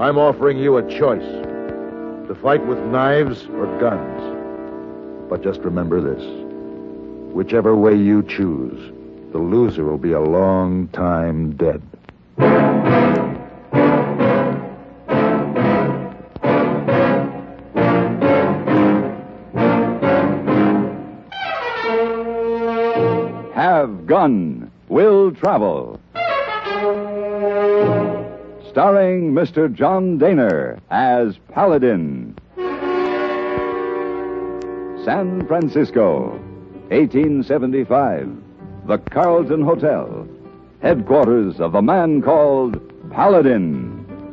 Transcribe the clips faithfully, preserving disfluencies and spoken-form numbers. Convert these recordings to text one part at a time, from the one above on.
I'm offering you a choice. To fight with knives or guns. But just remember this. Whichever way you choose, the loser will be a long time dead. Have Gun Will Travel. Starring Mister John Daner as Paladin. San Francisco, eighteen seventy-five. The Carlton Hotel, headquarters of the man called Paladin.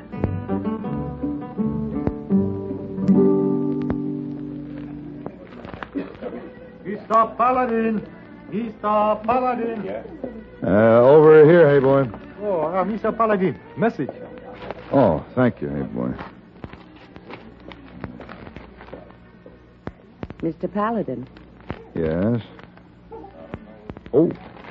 Mister Paladin! Mister Paladin! Uh, over here, hey boy. Oh, uh, Mister Paladin, message. Oh, thank you, hey boy. Mister Paladin. Yes. Oh.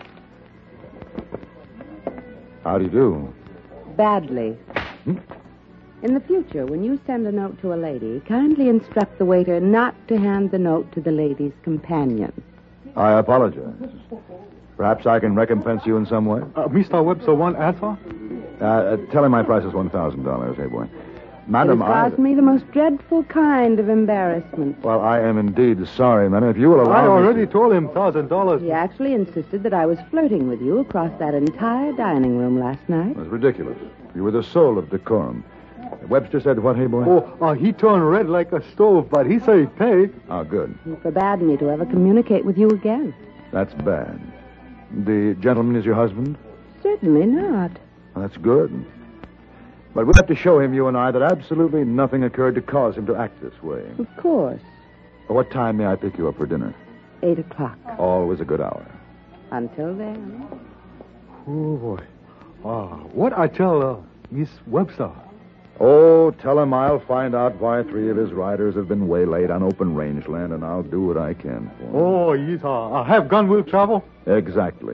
How do you do? Badly. Hmm? In the future, when you send a note to a lady, kindly instruct the waiter not to hand the note to the lady's companion. I apologize. Perhaps I can recompense you in some way? Uh, Mister Webster want answer? Uh, uh, tell him my price is one thousand dollars, hey boy. Madam, it has caused I... me the most dreadful kind of embarrassment. Well, I am indeed sorry, madam. If you will allow I me already to... told him one thousand dollars. He actually insisted that I was flirting with you across that entire dining room last night. It was ridiculous. You were the soul of decorum. Webster said what, hey boy? Oh, uh, he turned red like a stove, but he said he'd pay. Oh, good. He forbade me to ever communicate with you again. That's bad. The gentleman is your husband? Certainly not. Well, that's good. But we'll have to show him, you and I, that absolutely nothing occurred to cause him to act this way. Of course. Well, what time may I pick you up for dinner? Eight o'clock. Always a good hour. Until then. Oh, boy. Ah, what I tell uh, Miss Webster? Oh, tell him I'll find out why three of his riders have been waylaid on open range land, and I'll do what I can for him. Oh, yes, uh, uh, have gun will travel? Exactly.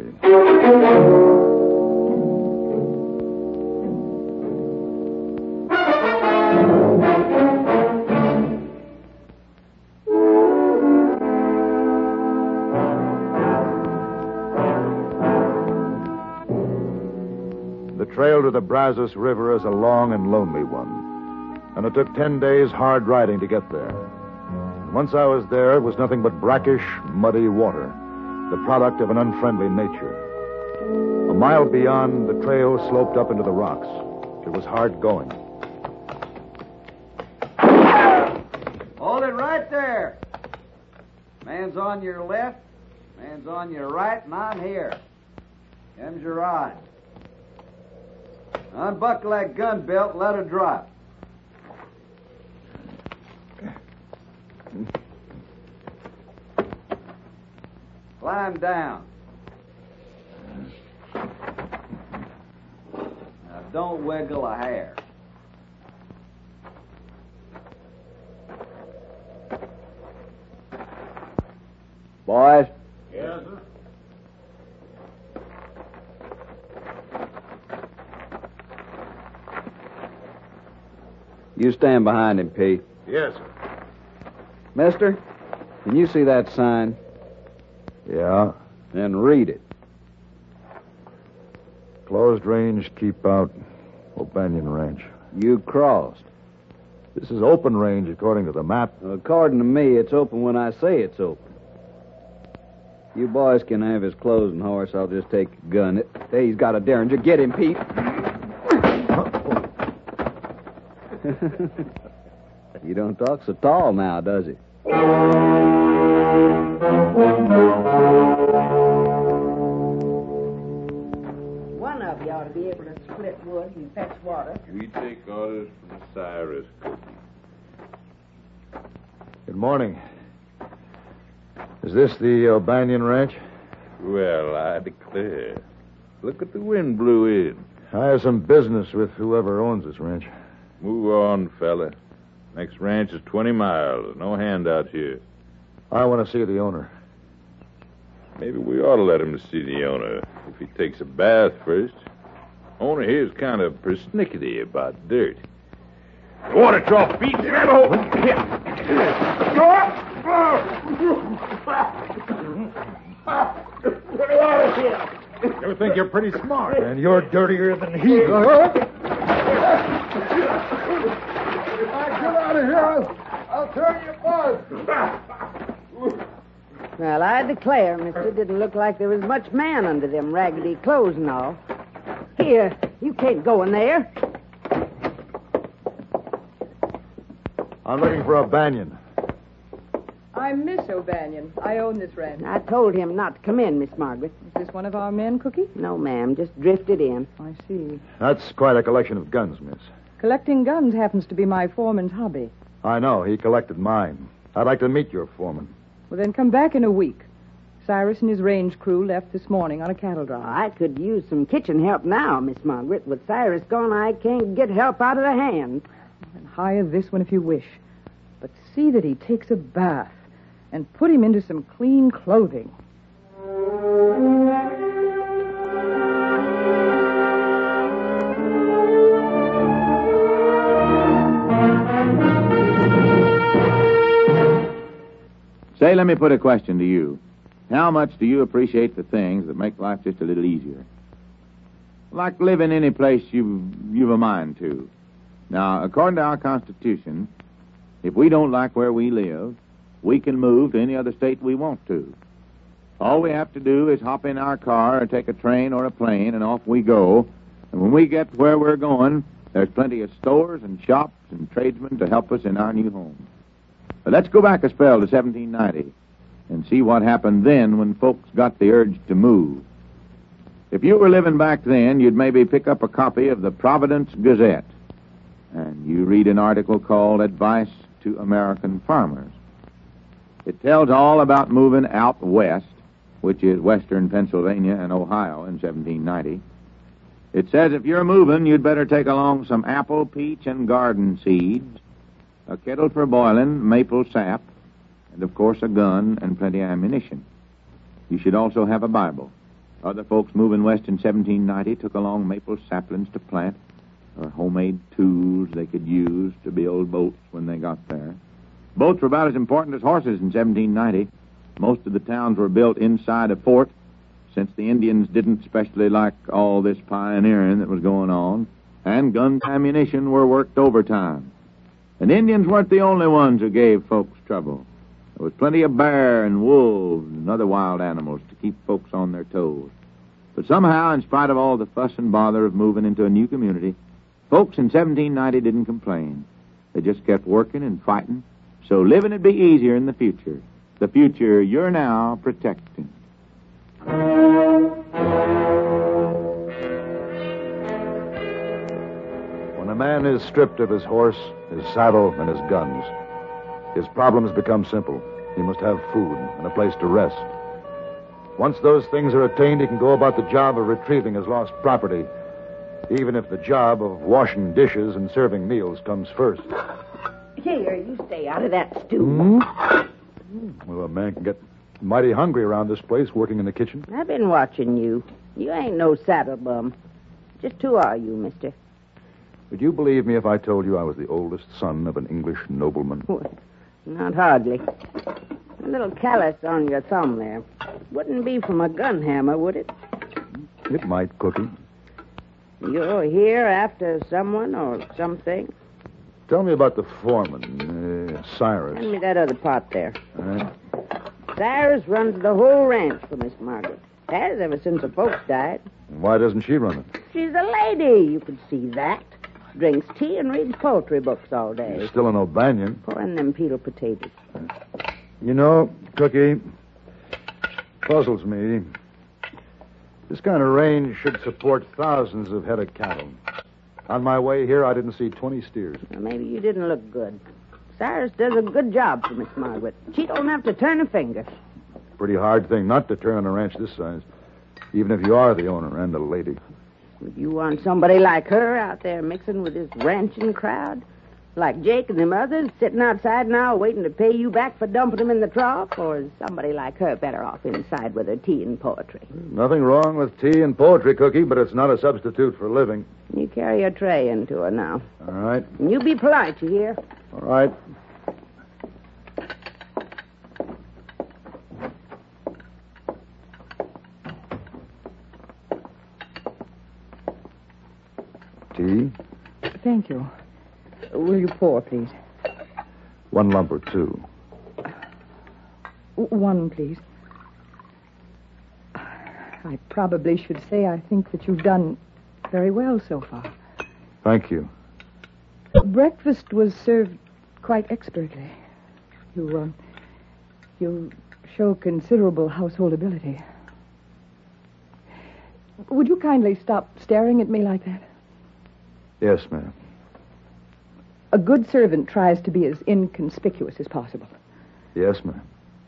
The trail to the Brazos River is a long and lonely one, and it took ten days hard riding to get there. And once I was there, it was nothing but brackish, muddy water, the product of an unfriendly nature. A mile beyond, the trail sloped up into the rocks. It was hard going. Hold it right there. Man's on your left, man's on your right, and I'm here. Them's your odds. Unbuckle that gun belt and let her drop. Climb down. Now don't wiggle a hair. Boys? Yes, sir. You stand behind him, Pete. Yes, sir. Mister, can you see that sign? Yeah. Then read it. Closed range, keep out, O'Banion Ranch. You crossed. This is open range according to the map. According to me, it's open when I say it's open. You boys can have his closing horse. I'll just take a gun. Hey, he's got a derringer. Get him, Pete. You don't talk so tall now, does he? One of you ought to be able to split wood and fetch water. We take orders from Cyrus Cookie. Good morning. Is this the O'Banion Ranch? Well, I declare. Look at the wind blew in. I have some business with whoever owns this ranch. Move on, fella. Next ranch is twenty miles. No handouts here. I want to see the owner. Maybe we ought to let him see the owner if he takes a bath first. Owner here's kind of persnickety about dirt. Water at your feet, Rebel. You think you're pretty smart, and you're dirtier than he is. If I get out of here, I'll, I'll turn you buzz. Well, I declare, mister, didn't look like there was much man under them raggedy clothes and all. Here, you can't go in there. I'm looking for a Banyan. I'm Miss O'Banion. I own this ranch. I told him not to come in, Miss Margaret. Is this one of our men, Cookie? No, ma'am, just drifted in. I see. That's quite a collection of guns, miss. Collecting guns happens to be my foreman's hobby. I know. He collected mine. I'd like to meet your foreman. Well, then come back in a week. Cyrus and his range crew left this morning on a cattle drive. I could use some kitchen help now, Miss Margaret. With Cyrus gone, I can't get help out of the hand. And hire this one if you wish. But see that he takes a bath and put him into some clean clothing. Say, let me put a question to you. How much do you appreciate the things that make life just a little easier? Like living any place you've, you've a mind to. Now, according to our Constitution, if we don't like where we live, we can move to any other state we want to. All we have to do is hop in our car or take a train or a plane, and off we go. And when we get where we're going, there's plenty of stores and shops and tradesmen to help us in our new home. But let's go back a spell to seventeen ninety and see what happened then when folks got the urge to move. If you were living back then, you'd maybe pick up a copy of the Providence Gazette, and you read an article called Advice to American Farmers. It tells all about moving out west, which is western Pennsylvania and Ohio in seventeen ninety. It says if you're moving, you'd better take along some apple, peach, and garden seeds, a kettle for boiling, maple sap, and, of course, a gun and plenty of ammunition. You should also have a Bible. Other folks moving west in seventeen ninety took along maple saplings to plant, or homemade tools they could use to build boats when they got there. Boats were about as important as horses in seventeen ninety. Most of the towns were built inside a fort, since the Indians didn't especially like all this pioneering that was going on, and guns and ammunition were worked overtime. And Indians weren't the only ones who gave folks trouble. There was plenty of bear and wolves and other wild animals to keep folks on their toes. But somehow, in spite of all the fuss and bother of moving into a new community, folks in seventeen ninety didn't complain. They just kept working and fighting, so living would be easier in the future. The future you're now protecting. When a man is stripped of his horse, his saddle, and his guns, his problems become simple. He must have food and a place to rest. Once those things are attained, he can go about the job of retrieving his lost property, even if the job of washing dishes and serving meals comes first. Here, you stay out of that stew. Hmm? Well, a man can get mighty hungry around this place working in the kitchen. I've been watching you. You ain't no saddle bum. Just who are you, mister? Would you believe me if I told you I was the oldest son of an English nobleman? Well, not hardly. A little callus on your thumb there. Wouldn't be from a gun hammer, would it? It might, Cookie. You're here after someone or something? Tell me about the foreman, uh, Cyrus. Hand me that other pot there. All right. Cyrus runs the whole ranch for Miss Margaret. Has ever since her folks died. Why doesn't she run it? She's a lady. You could see that. Drinks tea and reads poetry books all day. You're still an O'Banion. Pouring them peeled potatoes. You know, Cookie, puzzles me. This kind of range should support thousands of head of cattle. On my way here, I didn't see twenty steers. Well, maybe you didn't look good. Cyrus does a good job for Miss Margaret. She don't have to turn a finger. Pretty hard thing not to turn on a ranch this size, even if you are the owner and the lady. If you want somebody like her out there mixing with this ranching crowd, Like Jake and them others sitting outside now waiting to pay you back for dumping them in the trough? Or is somebody like her better off inside with her tea and poetry? Nothing wrong with tea and poetry, Cookie, but it's not a substitute for living. You carry your tray into her now. All right. And you be polite, you hear? All right. Tea? Thank you. Will you pour, please? One lump or two. W- One, please. I probably should say I think that you've done very well so far. Thank you. Breakfast was served quite expertly. You, uh, you show considerable household ability. Would you kindly stop staring at me like that? Yes, ma'am. A good servant tries to be as inconspicuous as possible. Yes, ma'am.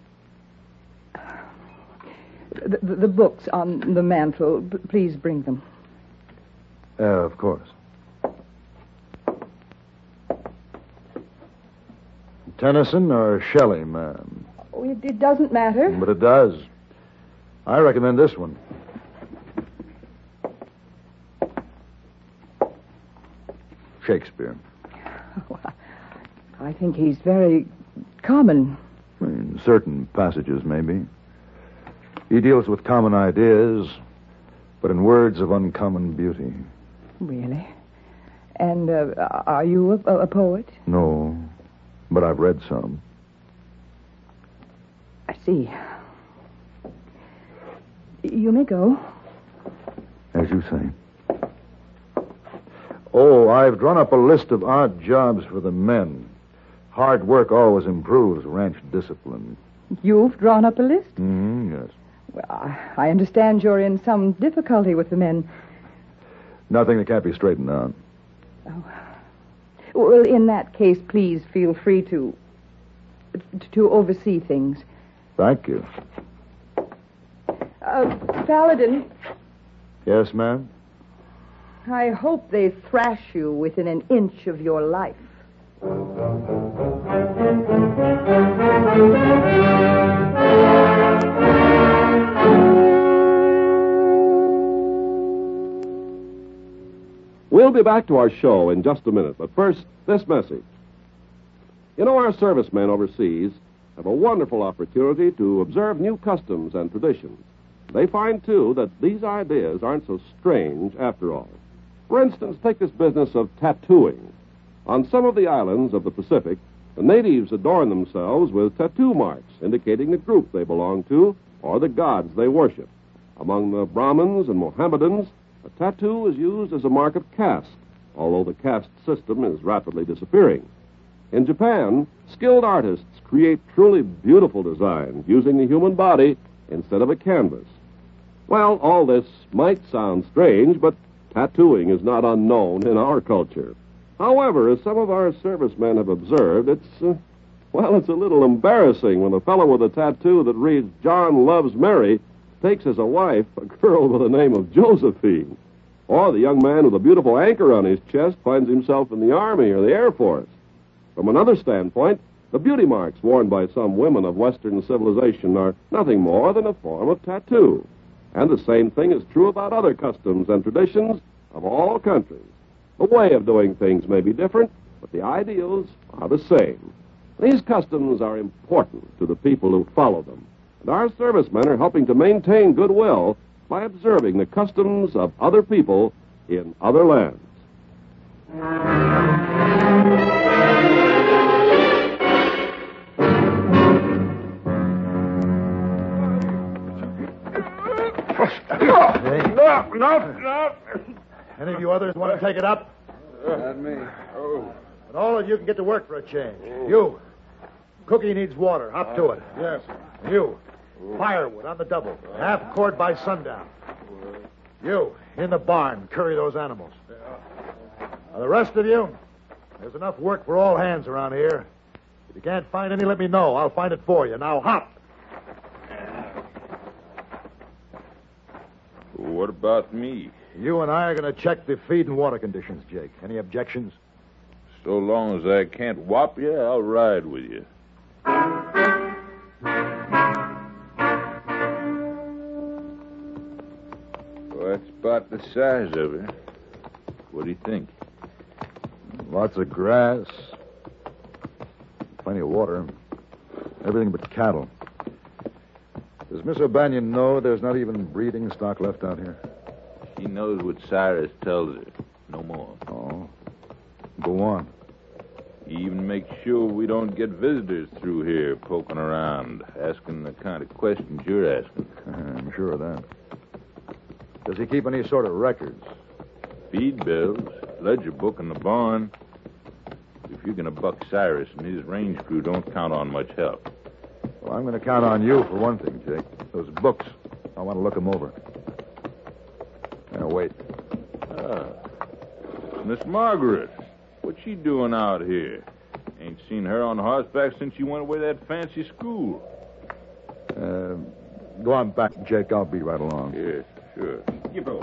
The, the, the books on the mantel, p- please bring them. Uh, of course. Tennyson or Shelley, ma'am? Oh, it, it doesn't matter. But it does. I recommend this one. Shakespeare. Oh, I think he's very common. In certain passages, maybe. He deals with common ideas, but in words of uncommon beauty. Really? And uh, are you a, a poet? No, but I've read some. I see. You may go. As you say. Oh, I've drawn up a list of odd jobs for the men. Hard work always improves ranch discipline. You've drawn up a list? Mm-hmm, yes. Well, I, I understand you're in some difficulty with the men. Nothing that can't be straightened out. Oh. Well, in that case, please feel free to to oversee things. Thank you. Uh, Paladin, Yes, ma'am? I hope they thrash you within an inch of your life. We'll be back to our show in just a minute, but first, this message. You know, our servicemen overseas have a wonderful opportunity to observe new customs and traditions. They find, too, that these ideas aren't so strange after all. For instance, take this business of tattooing. On some of the islands of the Pacific, the natives adorn themselves with tattoo marks indicating the group they belong to or the gods they worship. Among the Brahmins and Mohammedans, a tattoo is used as a mark of caste, although the caste system is rapidly disappearing. In Japan, skilled artists create truly beautiful designs using the human body instead of a canvas. Well, all this might sound strange, but tattooing is not unknown in our culture. However, as some of our servicemen have observed, it's, uh, well, it's a little embarrassing when a fellow with a tattoo that reads John Loves Mary takes as a wife a girl with the name of Josephine. Or the young man with a beautiful anchor on his chest finds himself in the Army or the Air Force. From another standpoint, the beauty marks worn by some women of Western civilization are nothing more than a form of tattoo. And the same thing is true about other customs and traditions of all countries. The way of doing things may be different, but the ideals are the same. These customs are important to the people who follow them. And our servicemen are helping to maintain goodwill by observing the customs of other people in other lands. No, no, no. Any of you others want to take it up? Not me. Oh. And all of you can get to work for a change. You. Cookie needs water. Hop to it. Yes. You. Firewood on the double. Half cord by sundown. You. In the barn. Curry those animals. Now, the rest of you, there's enough work for all hands around here. If you can't find any, let me know. I'll find it for you. Now, hop. What about me? You and I are going to check the feed and water conditions, Jake. Any objections? So long as I can't whop you, I'll ride with you. Well, that's about the size of her. What do you think? Lots of grass. Plenty of water. Everything but cattle. Does Miss O'Banion know there's not even breeding stock left out here? She knows what Cyrus tells her. No more. Oh. Go on. He even makes sure we don't get visitors through here poking around, asking the kind of questions you're asking. I'm sure of that. Does he keep any sort of records? Feed bills, ledger book in the barn. If you're going to buck Cyrus and his range crew, don't count on much help. Well, I'm going to count on you for one thing, Jake. Those books. I want to look them over. Now, wait. Ah, Miss Margaret. What's she doing out here? Ain't seen her on horseback since she went away to that fancy school. Uh, go on back, Jake. I'll be right along. Yes, sure. You go.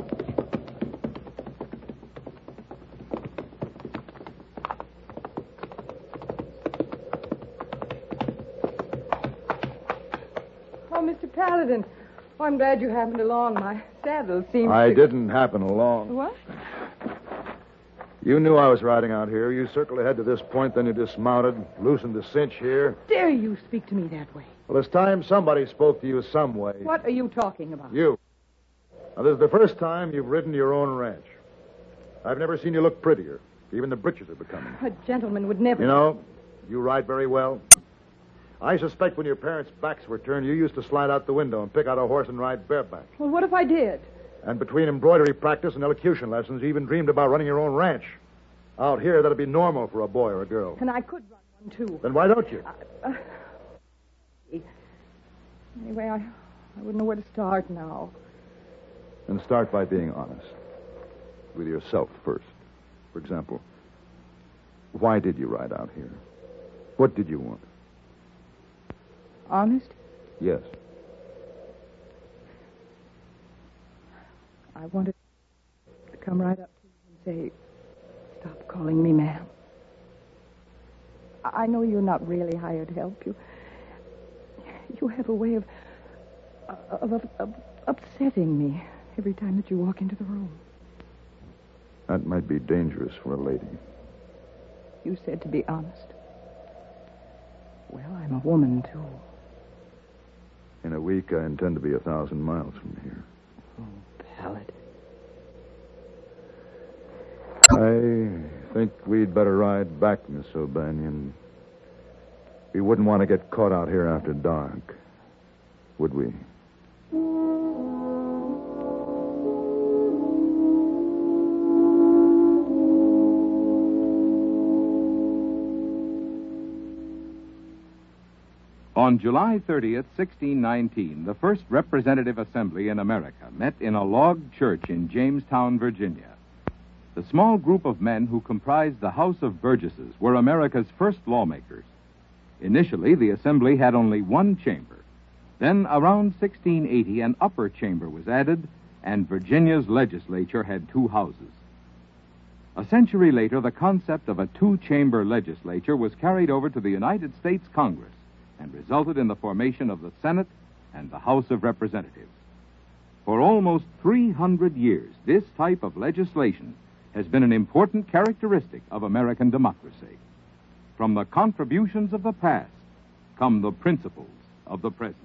Oh, Mister Paladin. Oh, I'm glad you happened along. My saddle seems I to... didn't happen along. What? You knew I was riding out here. You circled ahead to this point, then you dismounted, loosened the cinch here. Dare you speak to me that way? Well, it's time somebody spoke to you some way. What are you talking about? You. Now, this is the first time you've ridden your own ranch. I've never seen you look prettier. Even the breeches are becoming. A gentleman would never... You know, you ride very well. I suspect when your parents' backs were turned, you used to slide out the window and pick out a horse and ride bareback. Well, what if I did? And between embroidery practice and elocution lessons, you even dreamed about running your own ranch. Out here, that'd be normal for a boy or a girl. And I could run one, too. Then why don't you? Uh, uh, anyway, I, I wouldn't know where to start now. And start by being honest. With yourself first. For example, why did you ride out here? What did you want? Honest? Yes. I wanted to come right up to you and say, stop calling me ma'am. I I know you're not really hired help. You, you have a way of, of, of, of upsetting me every time that you walk into the room. That might be dangerous for a lady. You said to be honest. Well, I'm a woman, too. In a week, I intend to be a thousand miles from here. Oh, Paladin. I think we'd better ride back, Miss O'Banion. We wouldn't want to get caught out here after dark, would we? On July thirtieth, sixteen nineteen, the first representative assembly in America met in a log church in Jamestown, Virginia. The small group of men who comprised the House of Burgesses were America's first lawmakers. Initially, the assembly had only one chamber. Then, around sixteen eighty, an upper chamber was added, and Virginia's legislature had two houses. A century later, the concept of a two-chamber legislature was carried over to the United States Congress and resulted in the formation of the Senate and the House of Representatives. For almost three hundred years, this type of legislation has been an important characteristic of American democracy. From the contributions of the past come the principles of the present.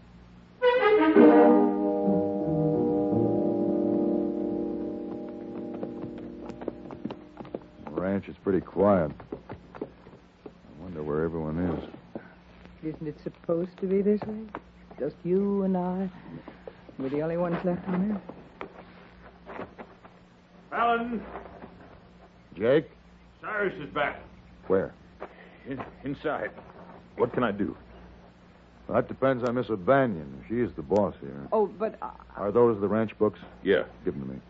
The ranch is pretty quiet. I wonder where everyone is. Isn't it supposed to be this way? Just you and I. We're the only ones left on Earth. Alan, Jake? Cyrus is back. Where? In, inside. What can I do? Well, that depends on Miss O'Banion. She's the boss here. Oh, but... Uh, Are those the ranch books? Yeah. Give them to me.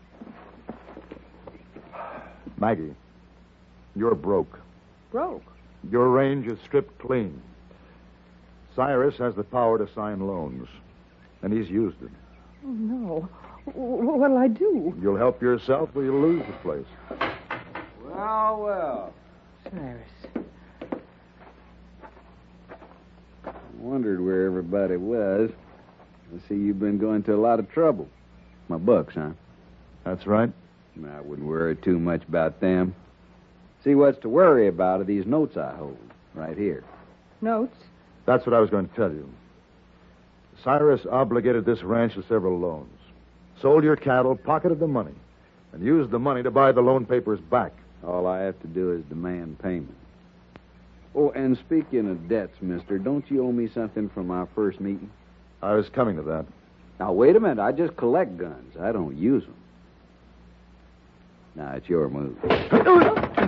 Maggie, you're broke. broke. Your range is stripped clean. Cyrus has the power to sign loans, and he's used it. Oh, no. W- what'll I do? You'll help yourself or you'll lose the place. Well, well. Cyrus. I wondered where everybody was. I see you've been going to a lot of trouble. My bucks, huh? That's right. I wouldn't worry too much about them. See, what's to worry about are these notes I hold, right here. Notes? That's what I was going to tell you. Cyrus obligated this ranch to several loans. Sold your cattle, pocketed the money, and used the money to buy the loan papers back. All I have to do is demand payment. Oh, and speaking of debts, mister, don't you owe me something from our first meeting? I was coming to that. Now, wait a minute. I just collect guns. I don't use them. Now, it's your move. uh,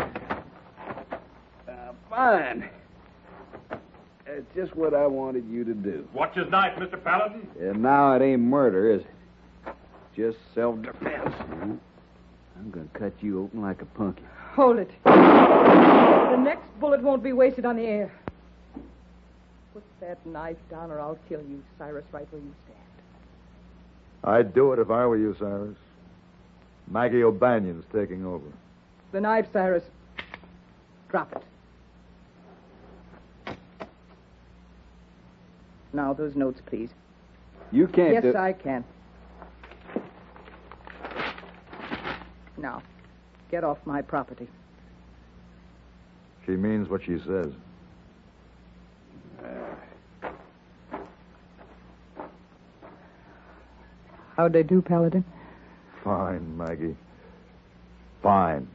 fine. That's just what I wanted you to do. Watch his knife, Mister Paladin. And now it ain't murder, is it? Just self-defense. I'm going to cut you open like a pumpkin. Hold it. The next bullet won't be wasted on the air. Put that knife down or I'll kill you, Cyrus, right where you stand. I'd do it if I were you, Cyrus. Maggie O'Banion's taking over. The knife, Cyrus. Drop it. Now, those notes, please. You can't Yes, do... I can. Now, get off my property. She means what she says. How'd they do, Paladin? Fine, Maggie. Fine.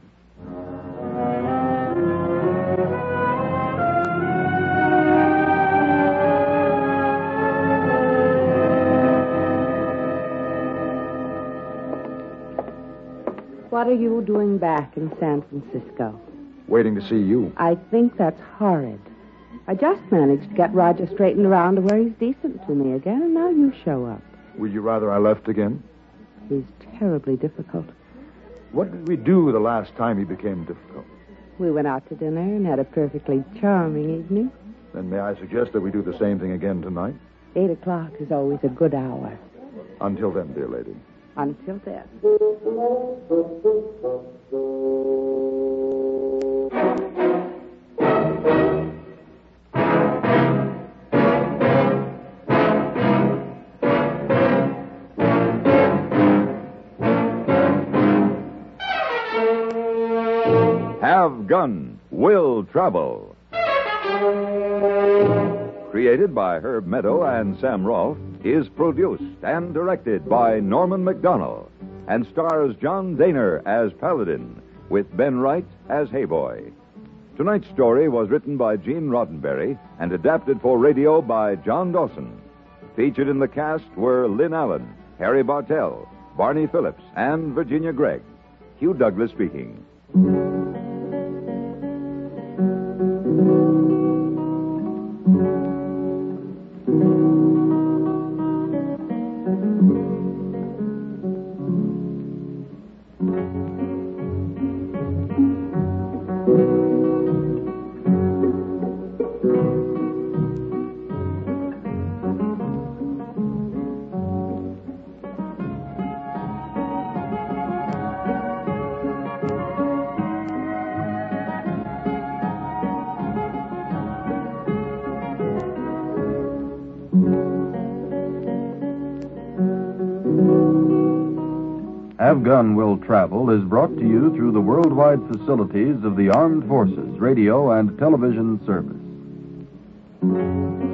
What are you doing back in San Francisco? Waiting to see you. I think that's horrid. I just managed to get Roger straightened around to where he's decent to me again, and now you show up. Would you rather I left again? He's terribly difficult. What did we do the last time he became difficult? We went out to dinner and had a perfectly charming evening. Then may I suggest that we do the same thing again tonight? Eight o'clock is always a good hour. Until then, dear lady. Until then. Have Gun Will Travel. Created by Herb Meadow and Sam Rolfe, is produced and directed by Norman MacDonald and stars John Daner as Paladin with Ben Wright as Hayboy. Tonight's story was written by Gene Roddenberry and adapted for radio by John Dawson. Featured in the cast were Lynn Allen, Harry Bartell, Barney Phillips, and Virginia Gregg. Hugh Douglas speaking. Have Gun Will Travel is brought to you through the worldwide facilities of the Armed Forces Radio and Television Service.